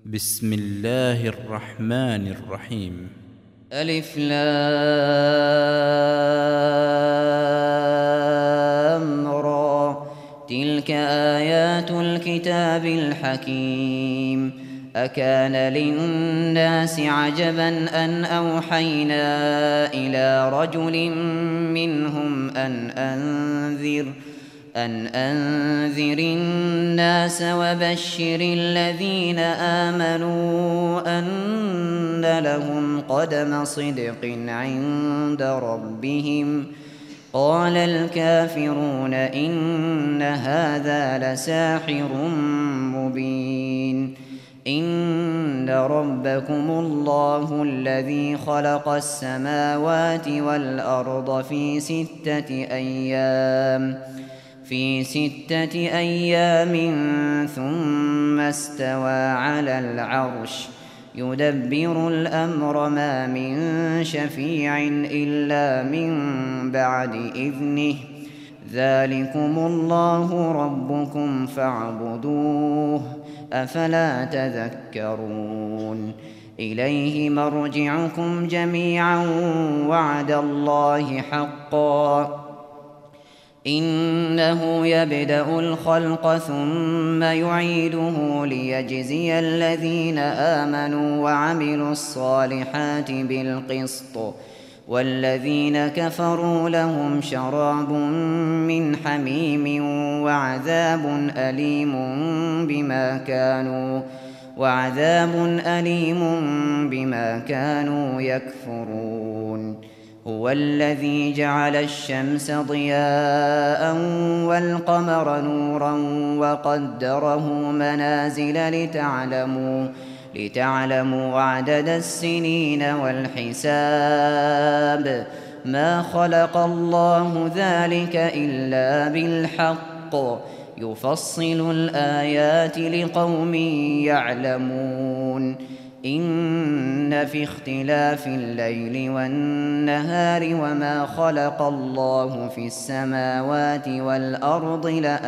بسم الله الرحمن الرحيم. ألف لام را تلك آيات الكتاب الحكيم. أكان للناس عجبا أن أوحينا إلى رجل منهم أن أنذر الناس وبشر الذين آمنوا أن لهم قدم صدق عند ربهم. قال الكافرون إن هذا لساحر مبين. إن ربكم الله الذي خلق السماوات والأرض في 6 أيام ثم استوى على العرش يدبر الأمر ما من شفيع إلا من بعد إذنه. ذلكم الله ربكم فاعبدوه أفلا تذكرون. إليه مرجعكم جميعا وعد الله حقا إنه يبدأ الخلق ثم يعيده ليجزي الذين آمنوا وعملوا الصالحات بالقسط والذين كفروا لهم شراب من حميم وعذاب أليم بما كانوا يكفرون. هو الذي جعل الشمس ضياء والقمر نورا وقدره منازل لتعلموا عدد السنين والحساب. ما خلق الله ذلك إلا بالحق يفصل الآيات لقوم يعلمون. إن في اختلاف الليل والنهار وما خلق الله في السماوات والأرض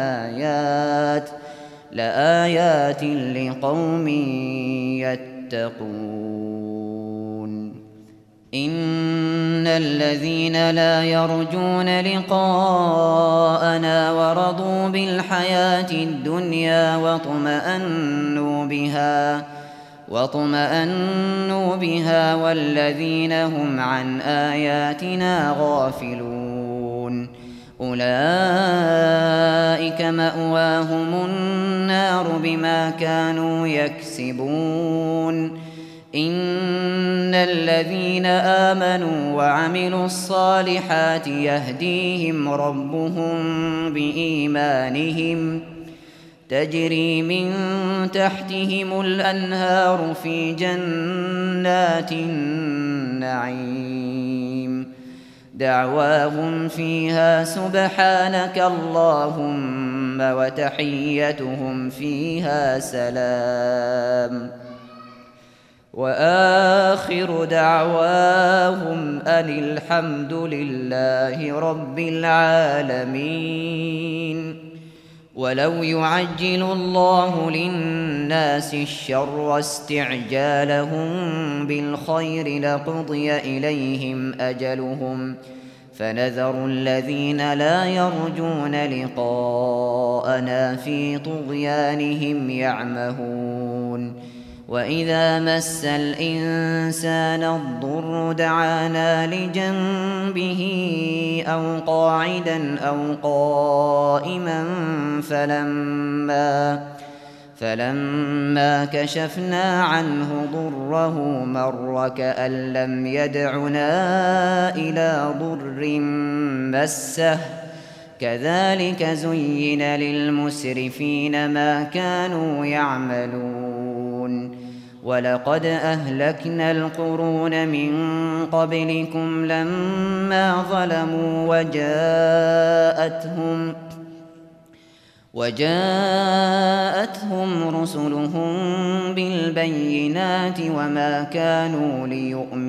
لآيات لقوم يتقون. إن الذين لا يرجون لقاءنا ورضوا بالحياة الدنيا واطمأنوا بها والذين هم عن آياتنا غافلون أولئك مأواهم النار بما كانوا يكسبون. إن الذين آمنوا وعملوا الصالحات يهديهم ربهم بإيمانهم تجري من تحتهم الأنهار في جنات النعيم. دعواهم فيها سبحانك اللهم وتحيتهم فيها سلام. وآخر دعواهم أن الحمد لله رب العالمين. ولو يعجل الله للناس الشر استعجالهم بالخير لقضي إليهم أجلهم فنذر الذين لا يرجون لقاءنا في طغيانهم يعمهون. وإذا مس الإنسان الضر دعانا لجنبه أو قاعدا أو قائما فلما كشفنا عنه ضره مر كأن لم يدعنا إلى ضر مسه. كذلك زين للمسرفين ما كانوا يعملون. ولقد أهلكنا القرون من قبلكم لما ظلموا وجاءتهم رسلهم بالبينات وما كانوا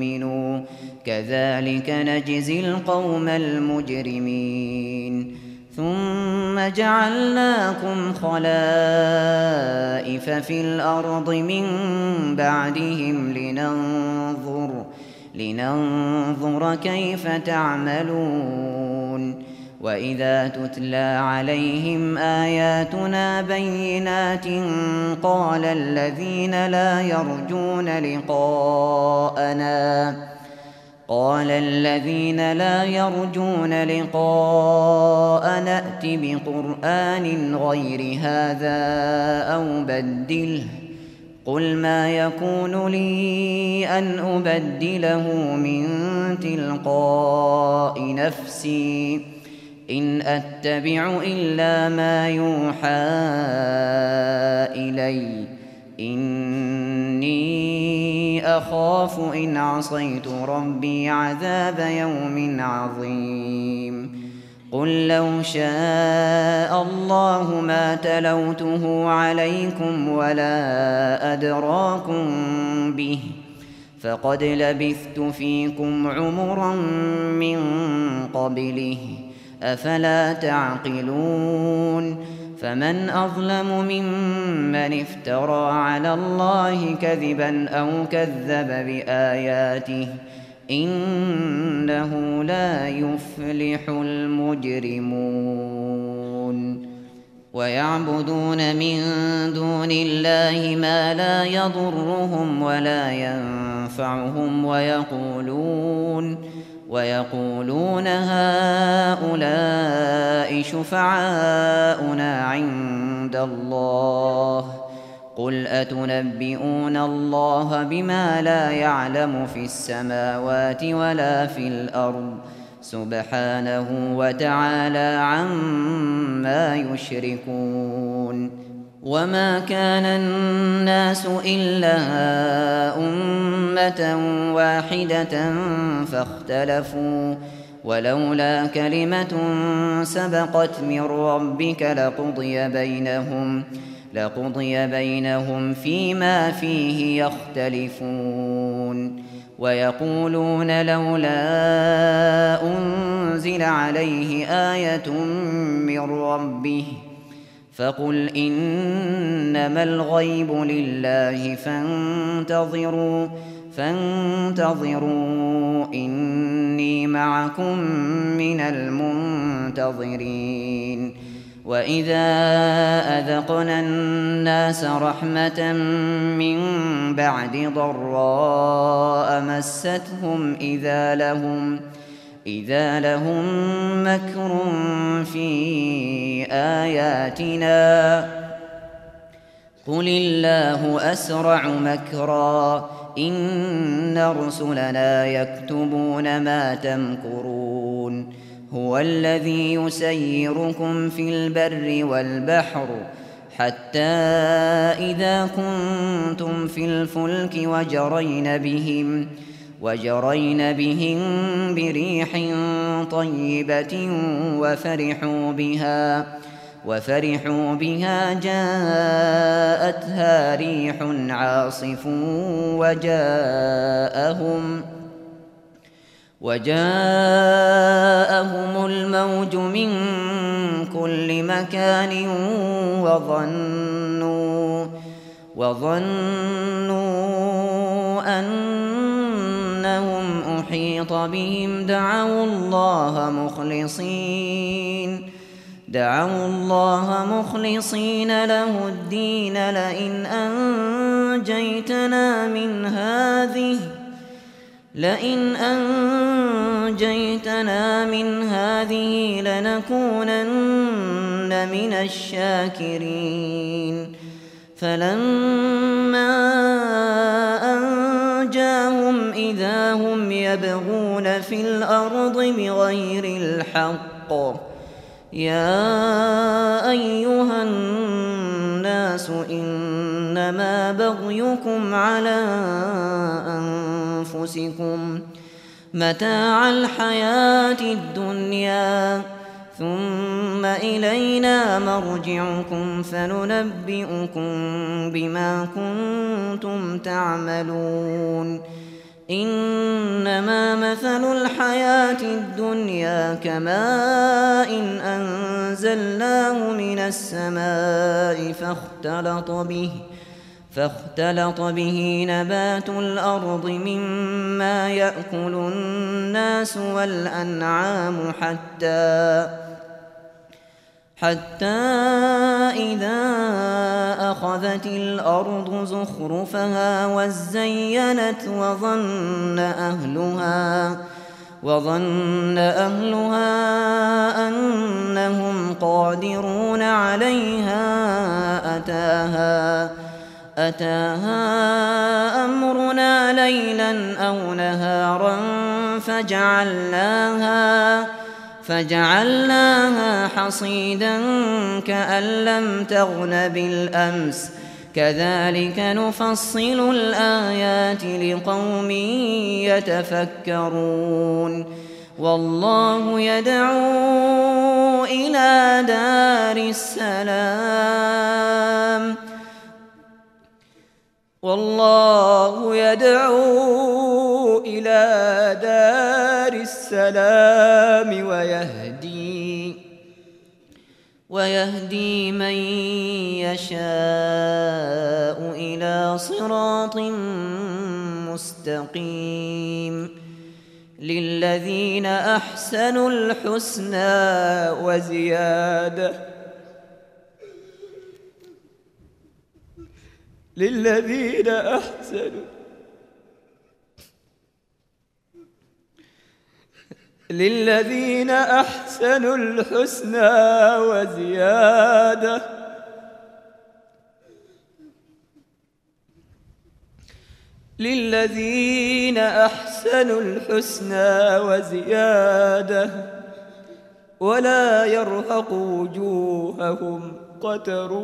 ليؤمنوا. كذلك نجزي القوم المجرمين. ثم جعلناكم خلائف في الأرض من بعدهم لننظر كيف تعملون. وإذا تتلى عليهم آياتنا بينات قال الذين لا يرجون لقاءنا ائت بقرآن غير هذا أو بدله قل ما يكون لي أن أبدله من تلقاء نفسي إن أتبع إلا ما يوحى إلي إني أخاف إن عصيت ربي عذاب يوم عظيم. قل لو شاء الله ما تلوته عليكم ولا أدراكم به فقد لبثت فيكم عمرا من قبله أفلا تعقلون. فمن أظلم ممن افترى على الله كذبا أو كذب بآياته إنه لا يفلح المجرمون. ويعبدون من دون الله ما لا يضرهم ولا ينفعهم ويقولون هؤلاء شفعاؤنا عند الله قل أتنبئون الله بما لا يعلم في السماوات ولا في الأرض سبحانه وتعالى عما يشركون. وما كان الناس إلا أمة واحدة فاختلفوا ولولا كلمة سبقت من ربك لقضي بينهم فيما فيه يختلفون. ويقولون لولا أنزل عليه آية من ربه فقل إنما الغيب لله فانتظروا إني معكم من المنتظرين. وإذا أذقنا الناس رحمة من بعد ضراء مستهم إذا لهم مكر في آياتنا قل الله أسرع مكرا إن رسلنا يكتبون ما تمكرون. هو الذي يسيركم في البر والبحر حتى إذا كنتم في الفلك وجرين بهم بريح طيبة وفرحوا بها جاءتها ريح عاصف وجاءهم الموج من كل مكان وظنوا أنهم أحيط بهم دعوا الله مخلصين له الدين لئن أنجيتنا من هذه لنكونن من الشاكرين. فلما أنجاهم إذا هم يبغون في الأرض بغير الحق يا أيها الناس إنما بغيكم على أنفسكم متاع الحياة الدنيا ثم إلينا مرجعكم فننبئكم بما كنتم تعملون. إنما مثل الحياة الدنيا كماء أنزلناه من السماء فاختلط به نبات الأرض مما يأكل الناس والأنعام حتى إذا أخذت الأرض زخرفها وزينت وظن أهلها أنهم قادرون عليها أتاها أمرنا ليلا أو نهارا فجعلناها حصيدا كأن لم تغن بالأمس كذلك نفصل الآيات لقوم يتفكرون والله يدعو إلى دار السلام ويهدي من يشاء إلى صراط مستقيم للذين أحسنوا الحسنى وزيادة للذين أحسنوا الحسنى وزيادة ولا يرهق وجوههم قتر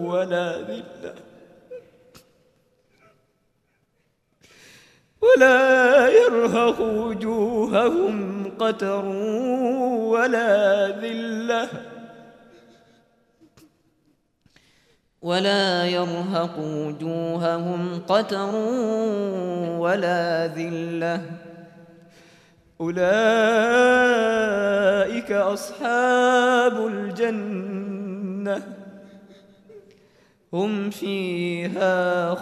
ولا ذلة أولئك أصحاب الجنة هم فيها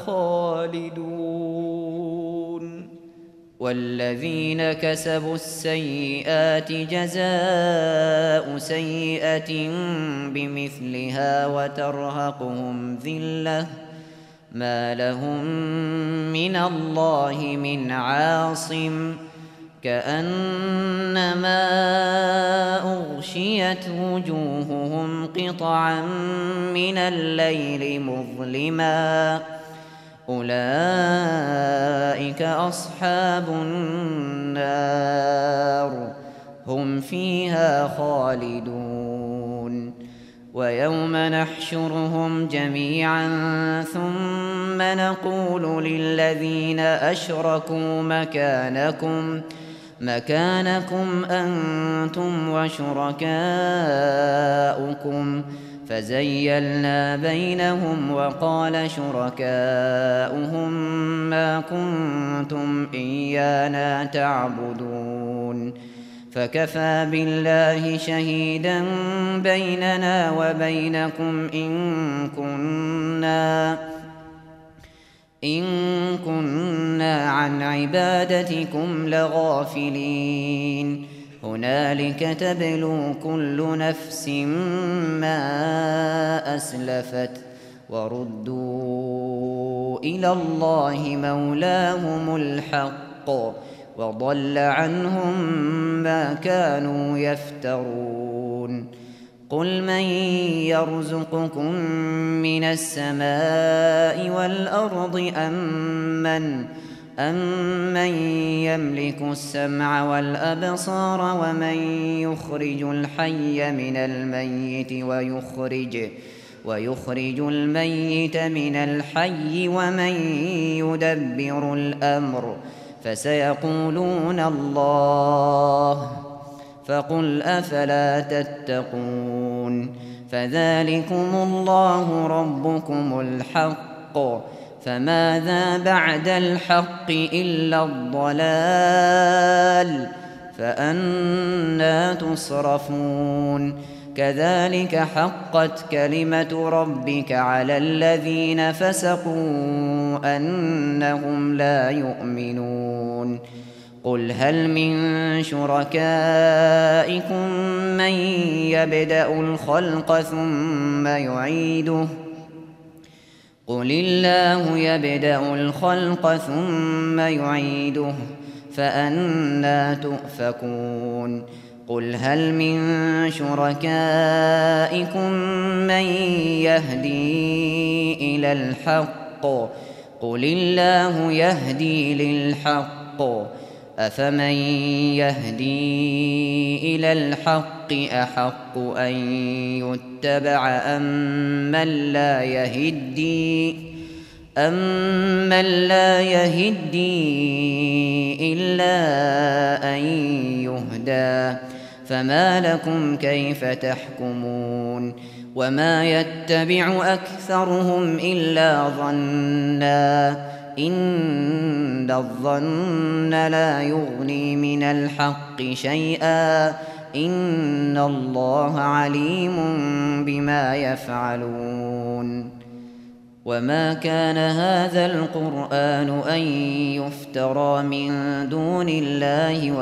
خالدون والذين كسبوا السيئات جزاء سيئة بمثلها وترهقهم ذلة ما لهم من الله من عاصم كأنما أغشيت وجوههم قطعا من الليل مظلما أولئك أصحاب النار هم فيها خالدون ويوم نحشرهم جميعا ثم نقول للذين أشركوا مكانكم أنتم وشركاؤكم فزيلنا بينهم وقال شركاؤهم ما كنتم إيانا تعبدون فكفى بالله شهيدا بيننا وبينكم إن كنا عن عبادتكم لغافلين هنالك تبلو كل نفس ما أسلفت وردوا إلى الله مولاهم الحق وضل عنهم ما كانوا يفترون قل من يرزقكم من السماء والأرض أمن يملك السمع والأبصار ومن يخرج الحي من الميت ويخرج الميت من الحي ومن يدبر الأمر فسيقولون الله فقل أفلا تتقون فذلكم الله ربكم الحق فماذا بعد الحق إلا الضلال فأنى تصرفون كذلك حقت كلمة ربك على الذين فسقوا أنهم لا يؤمنون قل هل من شركائكم من يبدأ الخلق ثم يعيده قل الله يبدأ الخلق ثم يعيده فأنى تؤفكون قل هل من شركائكم من يهدي إلى الحق قل الله يهدي للحق أفمن يهدي إلى الحق أحق أن يتبع أمن لا يهدي إلا أن يهدى فما لكم كيف تحكمون وما يتبع أكثرهم إلا ظنا إن الظن لا يغني من الحق شيئا إن الله عليم بما يفعلون وما كان هذا القرآن أن يفترى من دون الله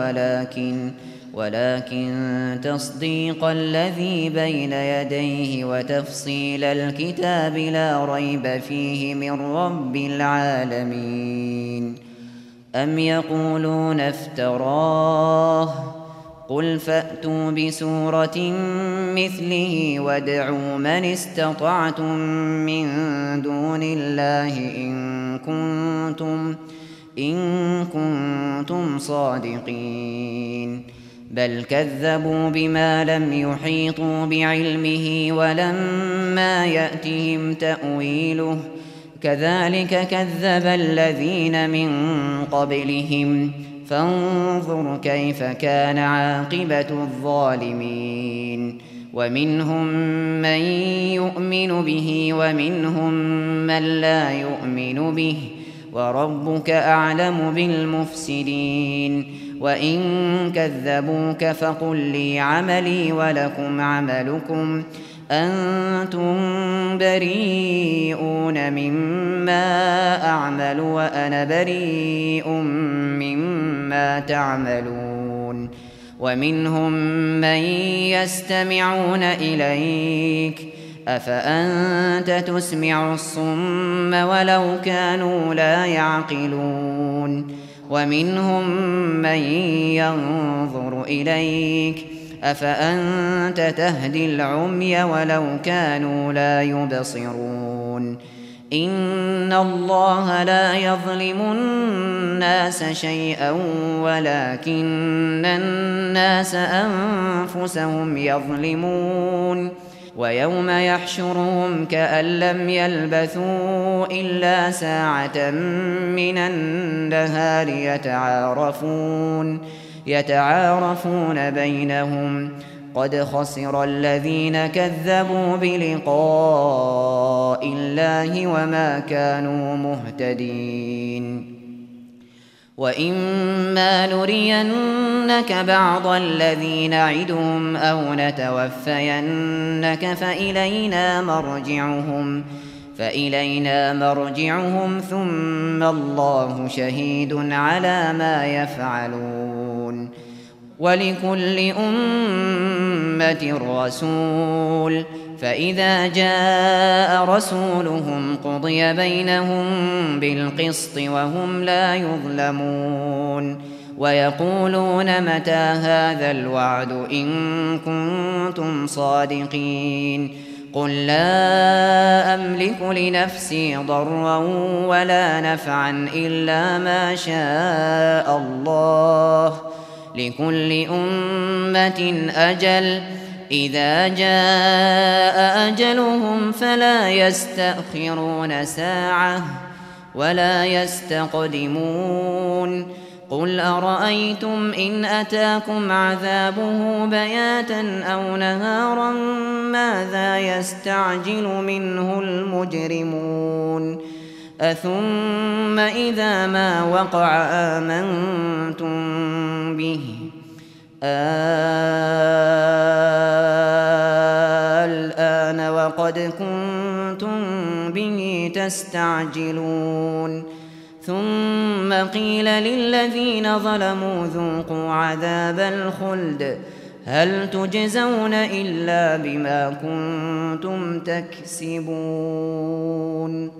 ولكن تصديق الذي بين يديه وتفصيل الكتاب لا ريب فيه من رب العالمين أم يقولون افتراه قل فأتوا بسورة مثله وادعوا من استطعتم من دون الله إن كنتم صادقين بل كذبوا بما لم يحيطوا بعلمه ولما يأتهم تأويله كذلك كذب الذين من قبلهم فانظر كيف كان عاقبة الظالمين ومنهم من يؤمن به ومنهم من لا يؤمن به وربك أعلم بالمفسدين وإن كذبوك فقل لي عملي ولكم عملكم أنتم بريئون مما أعمل وأنا بريء مما تعملون ومنهم من يستمعون إليك أفأنت تسمع الصم ولو كانوا لا يعقلون ومنهم من ينظر إليك أفأنت تهدي العمي ولو كانوا لا يبصرون إن الله لا يظلم الناس شيئا ولكن الناس أنفسهم يظلمون ويوم يحشرهم كأن لم يلبثوا إلا ساعة من النهار يتعارفون بينهم قد خسر الذين كذبوا بلقاء الله وما كانوا مهتدين وإما نرينك بعض الذي نعدهم أو نتوفينك فإلينا مرجعهم ثم الله شهيد على ما يفعلون ولكل أمة رسول فإذا جاء رسولهم قضي بينهم بالقسط وهم لا يظلمون ويقولون متى هذا الوعد إن كنتم صادقين قل لا أملك لنفسي ضرا ولا نفعا إلا ما شاء الله لكل أمة أجل إذا جاء أجلهم فلا يستأخرون ساعة ولا يستقدمون قل أرأيتم إن أتاكم عذابه بياتا أو نهارا ماذا يستعجل منه المجرمون أثم إذا ما وقع آمنتم به قد كنتم به تستعجلون ثم قيل للذين ظلموا ذوقوا عذاب الخلد هل تجزون إلا بما كنتم تكسبون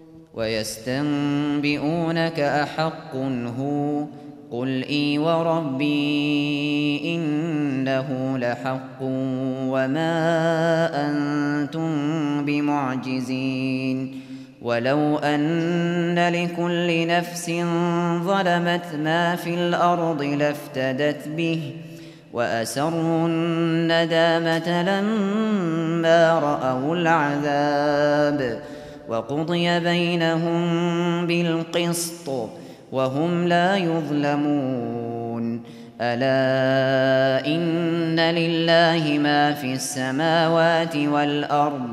ويستنبئونك أحق هو قل إي وربي إنه لحق وما أنتم بمعجزين ولو أن لكل نفس ظلمت ما في الأرض لافتدت به وأسروا الندامة لما رأوا العذاب وقضي بينهم بالقسط وهم لا يظلمون ألا إن لله ما في السماوات والأرض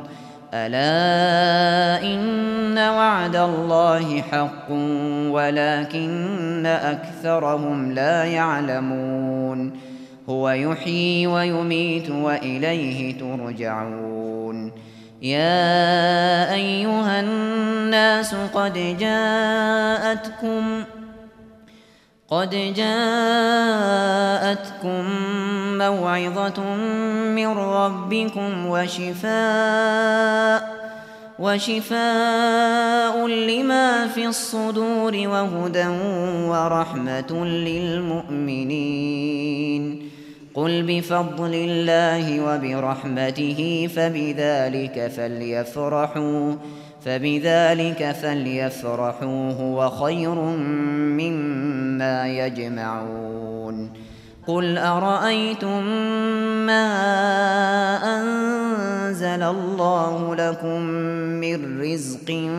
ألا إن وعد الله حق ولكن أكثرهم لا يعلمون هو يحيي ويميت وإليه ترجعون يا أيها الناس قد جاءتكم موعظة من ربكم وشفاء لما في الصدور وهدى ورحمة للمؤمنين قل بفضل الله وبرحمته فبذلك فليفرحوا هو خير مما يجمعون قل أرأيتم ما أنزل الله لكم من رزق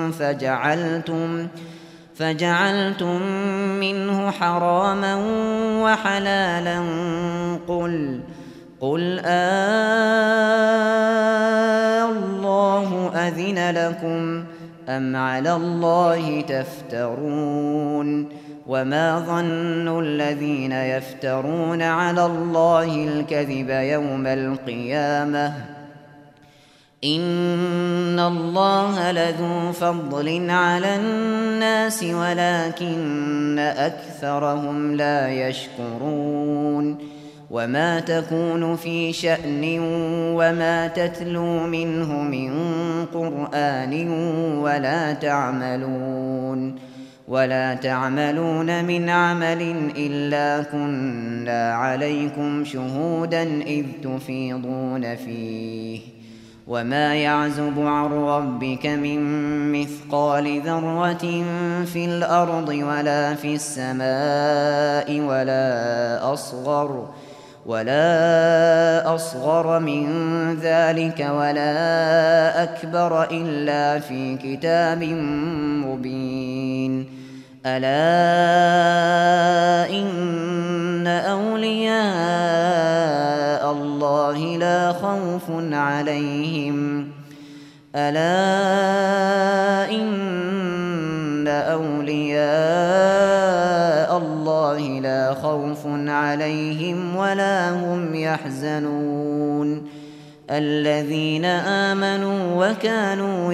فجعلتم منه حراما وحلالا قل الله أذن لكم أم على الله تفترون وما ظن الذين يفترون على الله الكذب يوم القيامة إن الله لذو فضل على الناس ولكن أكثرهم لا يشكرون وما تكون في شأن وما تتلو منه من قرآن ولا تعملون من عمل إلا كنا عليكم شهودا إذ تفيضون فيه وما يعزب عن ربك من مثقال ذرة في الأرض ولا في السماء ولا أصغر من ذلك ولا أكبر إلا في كتاب مبين ألا إن أولياء الله لا خوف عليهم ولا هم يحزنون الذين آمنوا وكانوا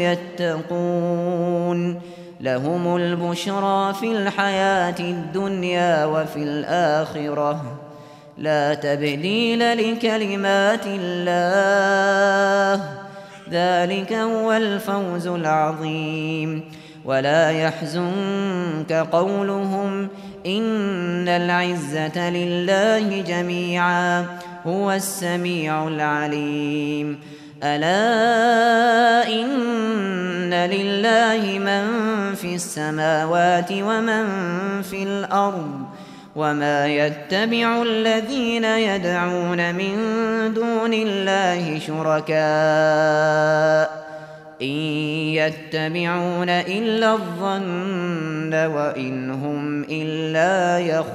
يتقون لهم البشرى في الحياة الدنيا وفي الآخرة لا تبديل لكلمات الله ذلك هو الفوز العظيم ولا يحزنك قولهم إن العزة لله جميعا هو السميع العليم ألا إن لله من في السماوات ومن في الأرض وما يتبع الذين يدعون من دون الله شركاء إن يتبعون إلا الظن وإن هم إلا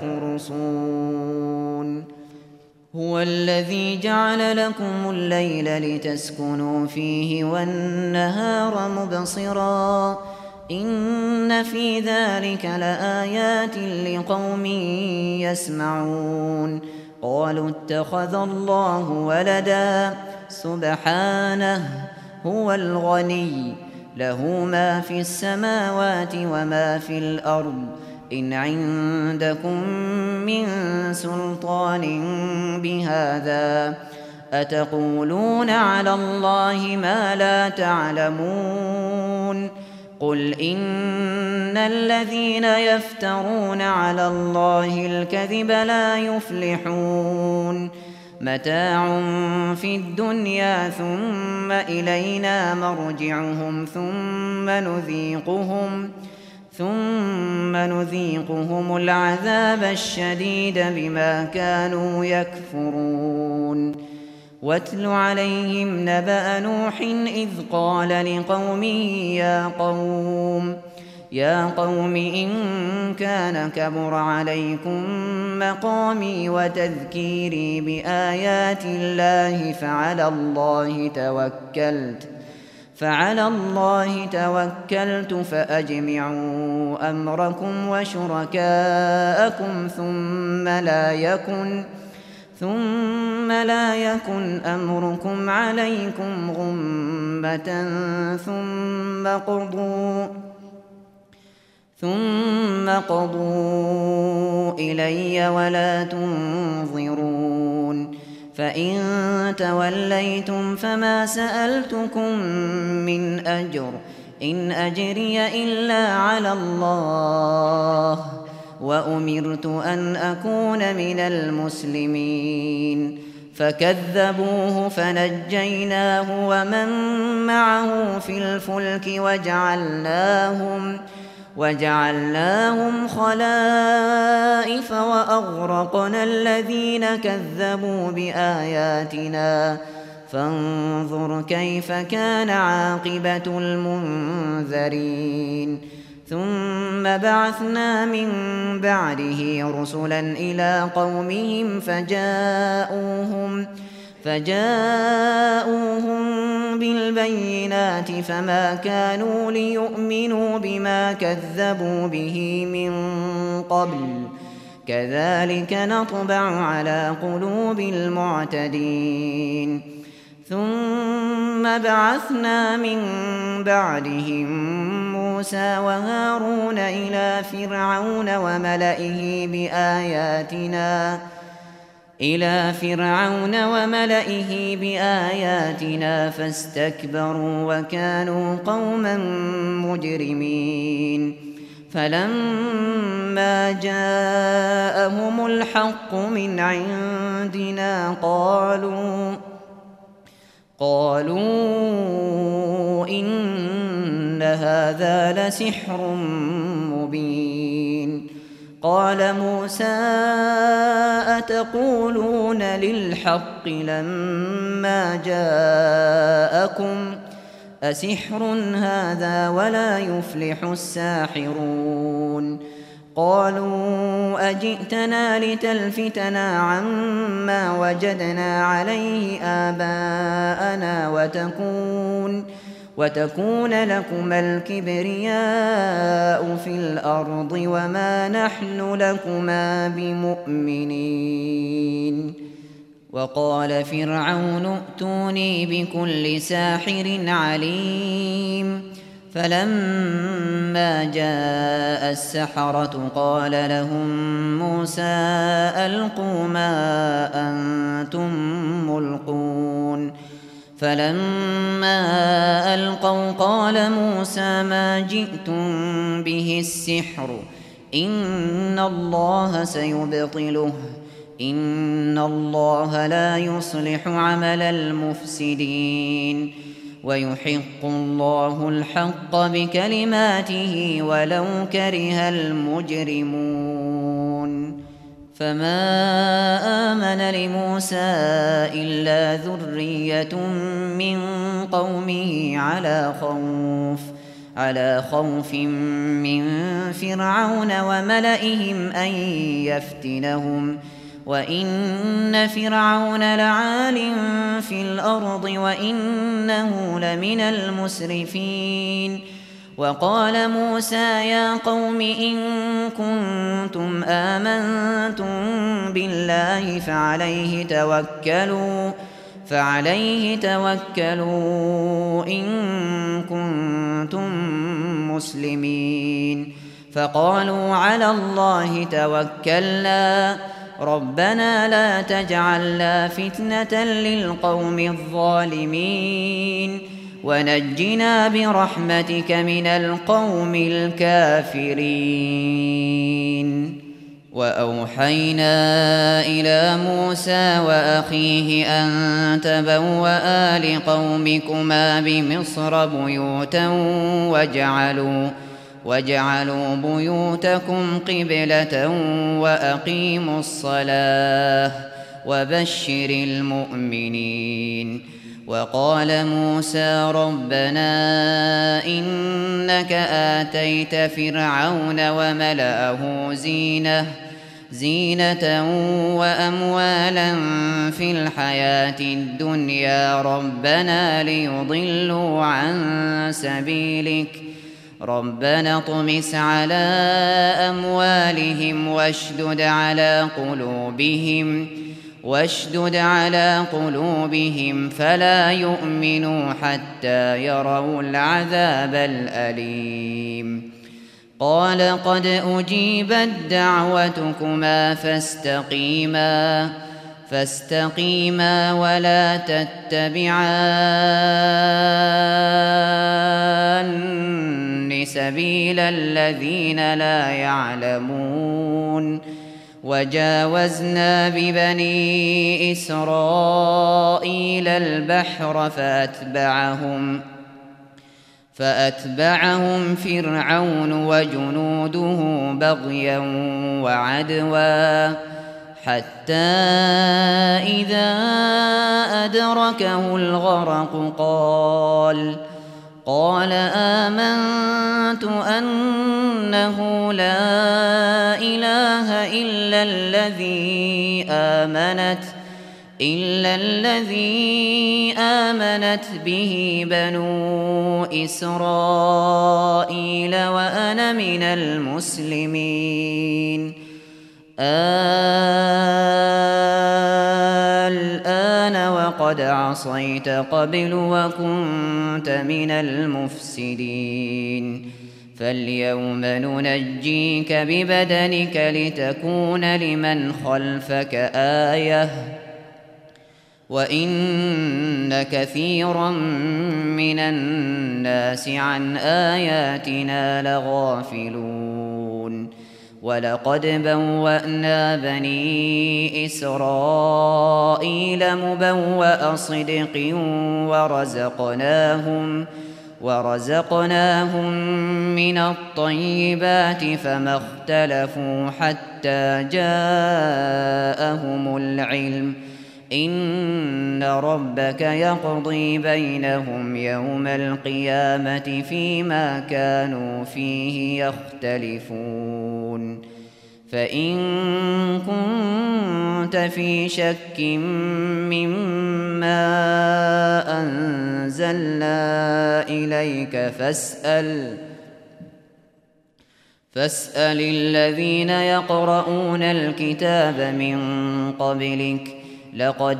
يخرصون هو الذي جعل لكم الليل لتسكنوا فيه والنهار مبصرا إن في ذلك لآيات لقوم يسمعون قالوا اتخذ الله ولدا سبحانه هو الغني له ما في السماوات وما في الأرض إن عندكم من سلطان بهذا أتقولون على الله ما لا تعلمون قل إن الذين يفترون على الله الكذب لا يفلحون متاع في الدنيا ثم إلينا مرجعهم ثم نذيقهم العذاب الشديد بما كانوا يكفرون واتل عليهم نبأ نوح إذ قال لقومه يا قوم إن كان كبر عليكم مقامي وتذكيري بآيات الله فعلى الله توكلت فأجمعوا أمركم وشركاءكم ثم لا يكن أمركم عليكم غمة ثم قضوا إلي ولا تنظرون فإن توليتم فما سألتكم من أجر إن أجري إلا على الله وأمرت أن أكون من المسلمين فكذبوه فنجيناه ومن معه في الفلك وجعلناهم خلائف وأغرقنا الذين كذبوا بآياتنا فانظر كيف كان عاقبة المنذرين ثم بعثنا من بعده رسلا إلى قومهم فجاءوهم بالبينات فما كانوا ليؤمنوا بما كذبوا به من قبل كذلك نطبع على قلوب المعتدين ثم بعثنا من بعدهم موسى وهارون إلى فرعون وملئه بآياتنا فاستكبروا وكانوا قوما مجرمين فلما جاءهم الحق من عندنا قالوا إن هذا لسحر مبين قال موسى أتقولون للحق لما جاءكم أسحر هذا ولا يفلح الساحرون قالوا أجئتنا لتلفتنا عما وجدنا عليه آباءنا وتكون لكما الكبرياء في الأرض وما نحن لكما بمؤمنين وقال فرعون ائتوني بكل ساحر عليم فلما جاء السحرة قال لهم موسى ألقوا ما أنتم ملقون فلما ألقوا قال موسى ما جئتم به السحر إن الله سيبطله إن الله لا يصلح عمل المفسدين ويحق الله الحق بكلماته ولو كره المجرمون فما آمن لموسى إلا ذرية من قومه على خوف من فرعون وملئهم أن يفتنهم وإن فرعون لعال في الأرض وإنه لمن المسرفين وقال موسى يا قوم إن كنتم آمنتم بالله فعليه توكلوا إن كنتم مسلمين. فقالوا على الله توكلنا ربنا لا تجعلنا فتنة للقوم الظالمين ونجنا برحمتك من القوم الكافرين. وأوحينا إلى موسى وأخيه أن تبوأ لقومكما بمصر بيوتا واجعلوا بيوتكم قبلة وأقيموا الصلاة وبشر المؤمنين. وقال موسى ربنا إنك آتيت فرعون وملأه زينة وأموالا في الحياة الدنيا ربنا ليضلوا عن سبيلك ربنا اطمس على أموالهم واشدد على قلوبهم فلا يؤمنوا حتى يروا العذاب الأليم. قال قد أجيبت دعوتكما فاستقيما ولا تتبعان سبيل الذين لا يعلمون. وجاوزنا ببني إسرائيل البحر فأتبعهم فرعون وجنوده بغيا وعدوا حتى إذا أدركه الغرق قال آمنت أنه لا إله إلا الذي آمنت به بنو إسرائيل وأنا من المسلمين. الآن وقد عصيت قبل وكنت من المفسدين فاليوم ننجيك ببدنك لتكون لمن خلفك آية وإن كثيرا من الناس عن آياتنا لغافلون. ولقد بوأنا بني إسرائيل مبوأ صدق ورزقناهم من الطيبات فما اختلفوا حتى جاءهم العلم إن ربك يقضي بينهم يوم القيامة فيما كانوا فيه يختلفون. فإن كنت في شك مما أنزلنا إليك فاسأل الذين يقرؤون الكتاب من قبلك لقد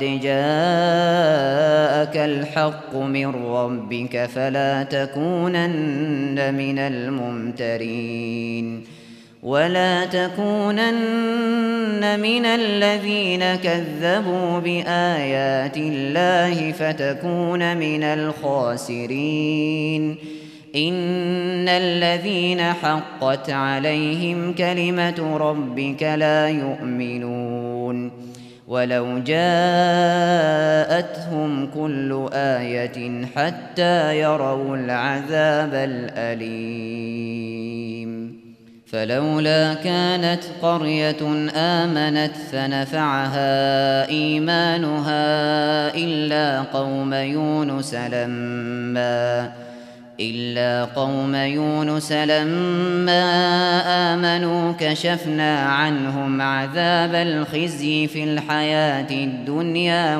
جاءك الحق من ربك فلا تكونن من الممترين ولا تكونن من الذين كذبوا بآيات الله فتكون من الخاسرين. إن الذين حقت عليهم كلمة ربك لا يؤمنون ولو جاءتهم كل آية حتى يروا العذاب الأليم. فلولا كانت قرية آمنت فنفعها إيمانها إلا قوم يونس لما آمنوا كشفنا عنهم عذاب الخزي في الحياة الدنيا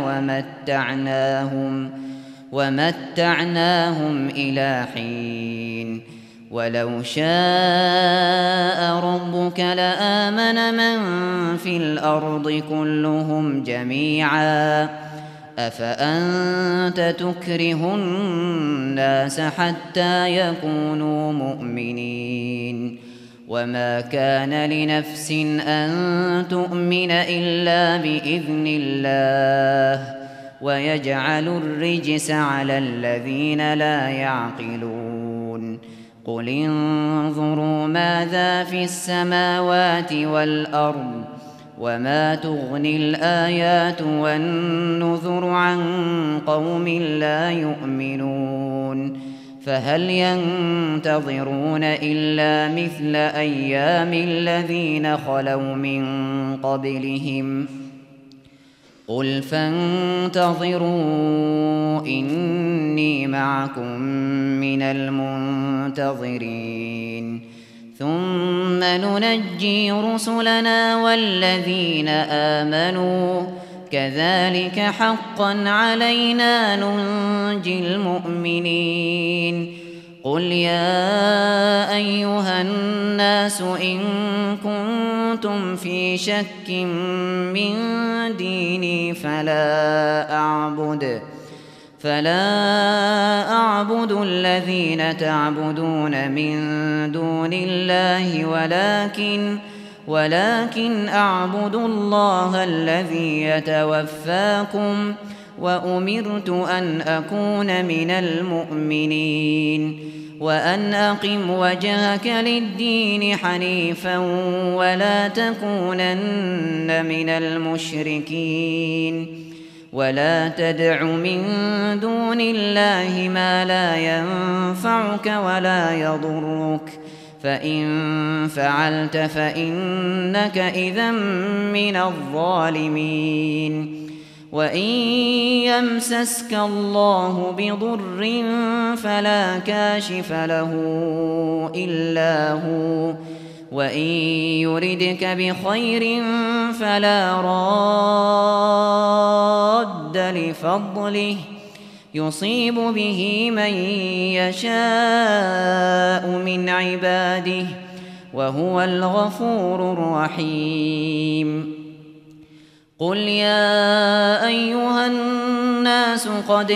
ومتعناهم إلى حين. ولو شاء ربك لآمن من في الأرض كلهم جميعا أفأنت تكره الناس حتى يكونوا مؤمنين وما كان لنفس أن تؤمن إلا بإذن الله ويجعل الرجس على الذين لا يعقلون قل انظروا ماذا في السماوات والأرض وما تغني الآيات والنذر عن قوم لا يؤمنون فهل ينتظرون إلا مثل أيام الذين خلوا من قبلهم قل فانتظروا إني معكم من المنتظرين ثم ننجي رسلنا والذين آمنوا كذلك حقا علينا ننجي المؤمنين قل يا أيها الناس إن كنتم في شك من ديني فلا أعبد الذين تعبدون من دون الله ولكن أعبد الله الذي يتوفاكم وأمرت أن أكون من المؤمنين وأن أقم وجهك للدين حنيفا ولا تكونن من المشركين ولا تدع من دون الله ما لا ينفعك ولا يضرك فإن فعلت فإنك إذا من الظالمين وإن يمسسك الله بضر فلا كاشف له إلا هو وإن يردك بخير فلا راد لفضله يصيب به من يشاء من عباده وهو الغفور الرحيم قل يا أيها الناس قد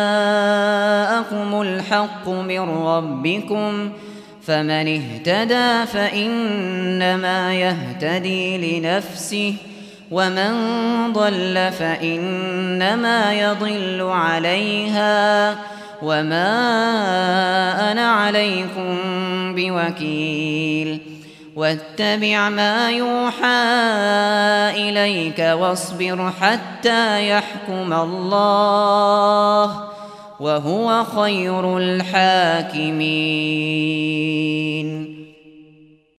جاءكم الحق من ربكم فمن اهتدى فإنما يهتدي لنفسه ومن ضل فإنما يضل عليها وما أنا عليكم بوكيل واتبع ما يوحى إليك واصبر حتى يحكم الله وهو خير الحاكمين